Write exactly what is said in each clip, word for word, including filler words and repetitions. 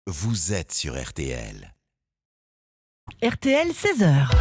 vous êtes sur R T L. R T L, seize heures.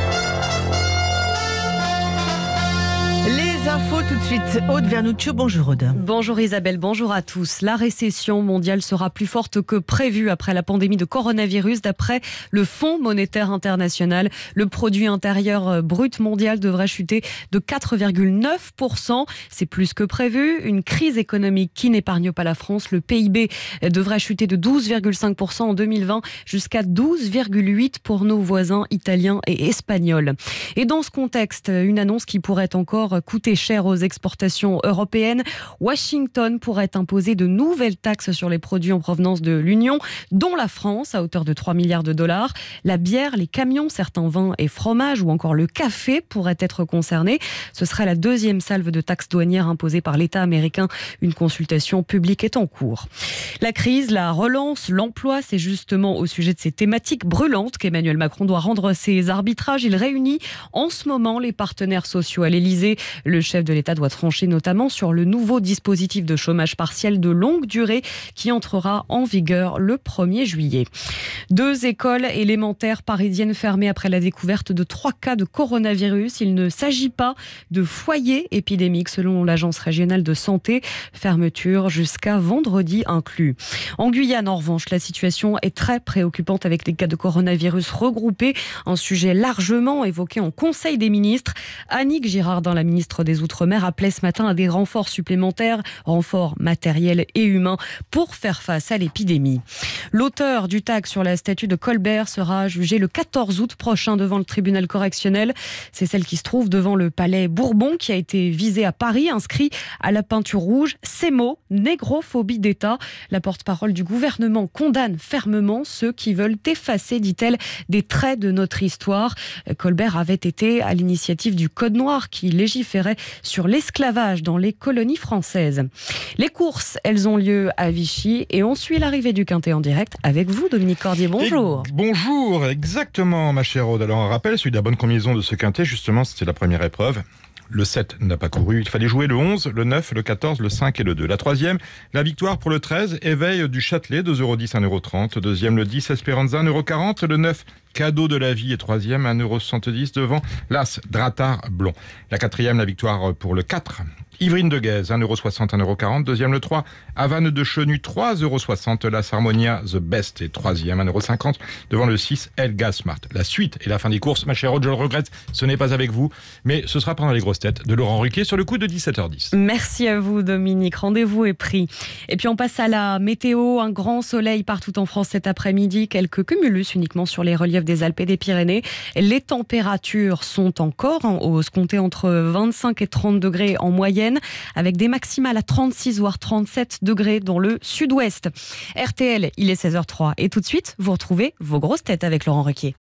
Les infos tout de suite. Aude Vernuccio, bonjour Aude. Bonjour Isabelle, bonjour à tous. La récession mondiale sera plus forte que prévu après la pandémie de coronavirus. D'après le Fonds monétaire international, le produit intérieur brut mondial devrait chuter de quatre virgule neuf pour cent. C'est plus que prévu. Une crise économique qui n'épargne pas la France. Le P I B devrait chuter de douze virgule cinq pour cent en deux mille vingt jusqu'à douze virgule huit pour cent pour nos voisins italiens et espagnols. Et dans ce contexte, une annonce qui pourrait encore coûter cher aux exportations européennes. Washington pourrait imposer de nouvelles taxes sur les produits en provenance de l'Union, dont la France, à hauteur de trois milliards de dollars. La bière, les camions, certains vins et fromages ou encore le café pourraient être concernés. Ce serait la deuxième salve de taxes douanières imposée par l'État américain. Une consultation publique est en cours. La crise, la relance, l'emploi, c'est justement au sujet de ces thématiques brûlantes qu'Emmanuel Macron doit rendre ses arbitrages. Il réunit en ce moment les partenaires sociaux à l'Élysée. Le chef de l'État doit trancher notamment sur le nouveau dispositif de chômage partiel de longue durée qui entrera en vigueur le premier juillet. Deux écoles élémentaires parisiennes fermées après la découverte de trois cas de coronavirus. Il ne s'agit pas de foyers épidémiques selon l'Agence régionale de santé. Fermeture jusqu'à vendredi inclus. En Guyane, en revanche, la situation est très préoccupante avec des cas de coronavirus regroupés. Un sujet largement évoqué en Conseil des ministres. Annick Girardin, la ministre des Outre-mer, appelait ce matin à des renforts supplémentaires, renforts matériels et humains, pour faire face à l'épidémie. L'auteur du tag sur la statue de Colbert sera jugé le quatorze août prochain devant le tribunal correctionnel. C'est celle qui se trouve devant le palais Bourbon qui a été visée à Paris, inscrit à la peinture rouge ces mots: négrophobie d'État. La porte-parole du gouvernement condamne fermement ceux qui veulent effacer, dit-elle, des traits de notre histoire. Colbert avait été à l'initiative du Code noir qui légiférait sur l'esclavage dans les colonies françaises. Les courses, elles ont lieu à Vichy et on suit l'arrivée du Quintet en direct avec vous, Dominique Cordier. Bonjour. Et bonjour, exactement, ma chère Aude. Alors, un rappel, celui de la bonne combinaison de ce Quintet, justement, c'était la première épreuve. Le sept n'a pas couru, il fallait jouer le onze, le neuf, le quatorze, le cinq et le deux. La troisième, la victoire pour le treize, Éveil du Châtelet, deux euros dix, un euro trente. Deuxième, le dix, Esperanza, un euro quarante. Le neuf, Cadeau de la vie, et troisième, un euro soixante-dix devant l'As, Dratar Blond. La quatrième, la victoire pour le quatre, Ivrine de Guèze, un euro soixante, un euro quarante. Deuxième, le trois, Havane de Chenu, trois euros soixante. L'As Harmonia, The Best, et troisième, un euro cinquante devant le six, Elga Smart. La suite et la fin des courses, ma chère Aude, je le regrette, ce n'est pas avec vous, mais ce sera pendant les grosses têtes de Laurent Ruquier sur le coup de dix-sept heures dix. Merci à vous, Dominique. Rendez-vous est pris. Et puis on passe à la météo. Un grand soleil partout en France cet après-midi. Quelques cumulus uniquement sur les reliefs des Alpes et des Pyrénées. Les températures sont encore en hausse, comptées entre vingt-cinq et trente degrés en moyenne, avec des maximales à trente-six voire trente-sept degrés dans le sud-ouest. R T L, il est seize heures zéro trois. Et tout de suite, vous retrouvez vos grosses têtes avec Laurent Ruquier.